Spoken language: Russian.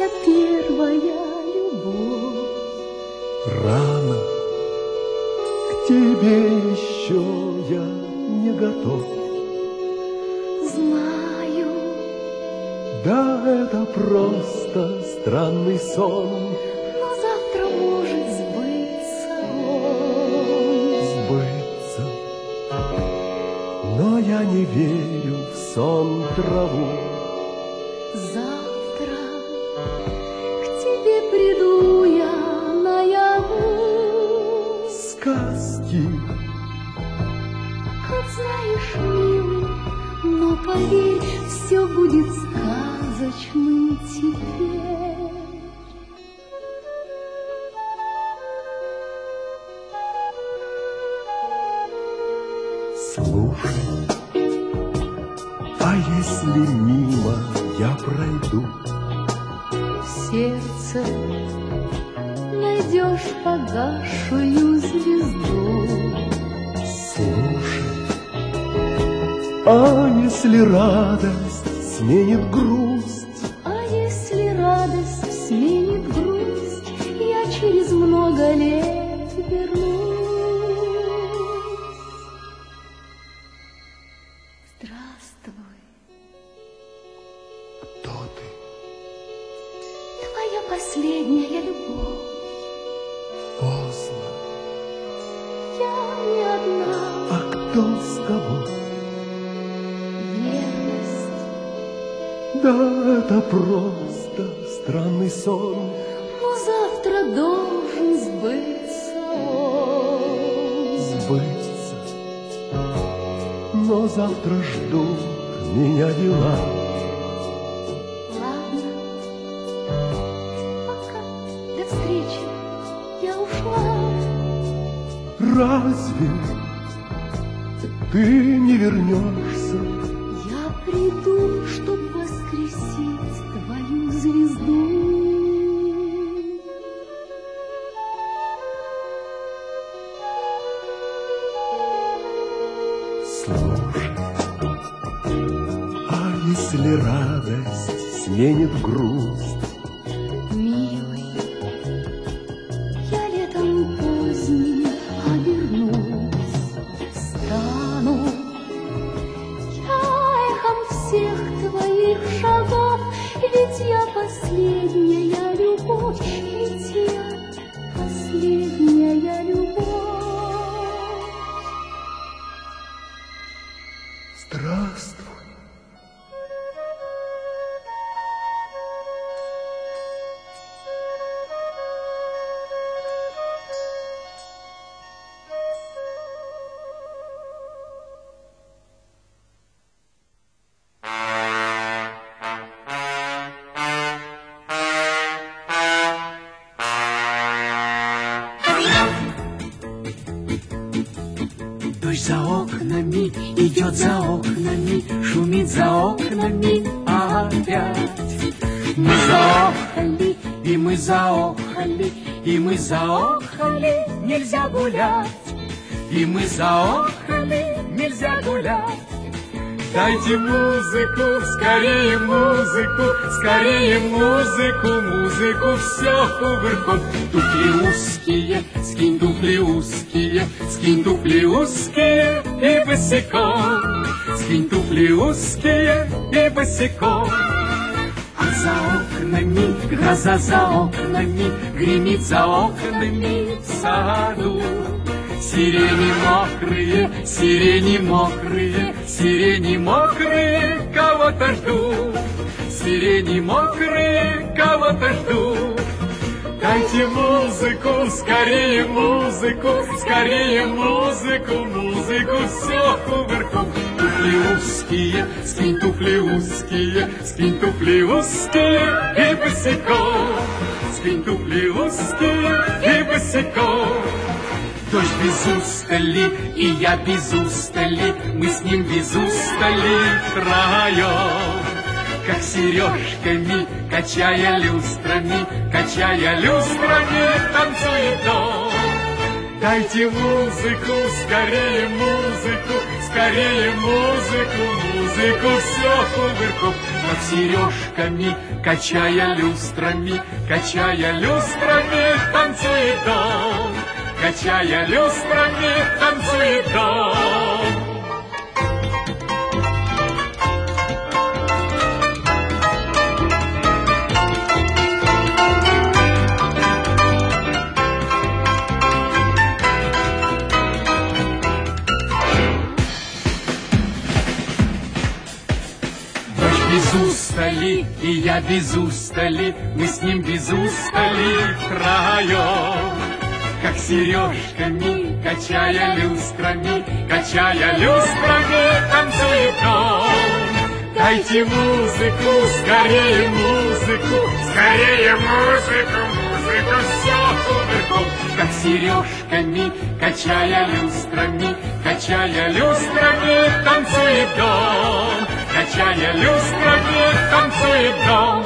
первая любовь. Рано, к тебе еще я не готов. Знаю. Да, это просто странный сон. Но завтра может сбыться он. Сбыться. Но я не верю в сон траву. Завтра к тебе приду я наяву. Сказки. Как знаешь, милый, но поверь, все будет сказочным теперь. Слушай, а если мимо я пройду? В сердце найдешь погасшую звезду. Слушай, а если радость сменит грусть? А если радость сменит грусть, я через много лет вернусь. Здравствуй. Кто ты? Твоя последняя любовь. Поздно. Я не одна. А кто с тобой? Верность. Да, это просто странный сон. Но завтра должен сбыться он. Сбыться. Но завтра ждут меня дела. Ладно, пока, до встречи, я ушла. Разве ты не вернешься? Я приду, чтоб воскресить твою звезду. Слушай, а если радость сменит грусть? Милый, я летом поздним обернусь, стану я эхом всех твоих шагов, ведь я последняя любовь, ведь я последняя любовь. Здравствуй. Дождь за окнами, идет за окнами, шумит за окнами опять. Мы заохали, и мы заохали, и мы заохали, нельзя гулять. И мы заохали, нельзя гулять. Дайте музыку, скорее музыку, скорее музыку, музыку, все кувырком. Туфли узкие, скинь туфли узкие, скинь туфли узкие и босиком. Скинь туфли узкие и босиком. А за окнами, гроза за окнами, гремит за окнами в саду. Сирени мокрые, сирени мокрые, сирени мокрые, кого-то ждут. Сирени мокрые, кого-то ждут. Дайте музыку, скорее музыку, скорее музыку, музыку, все кувырком. Туфли узкие, скинь туфли узкие, скинь туфли узкие и босиком. Скинь туфли узкие и босиком. Дождь без устали, и я без устали, мы с ним без устали втроем. Как сережками, качая люстрами, танцует дом. Дайте музыку, скорее музыку, скорее скорее музыку, музыку, все кувырком, как сережками, качая люстрами, танцует дом, качая люстрами, танцует дом. Без устали, и я без устали, мы с ним без устали втроем, как сережками, качая люстрами, танцует дом. Дайте музыку, скорее музыку, все кувырком, как сережками, качая люстрами, танцует дом. Качая люстрами, танцует дом.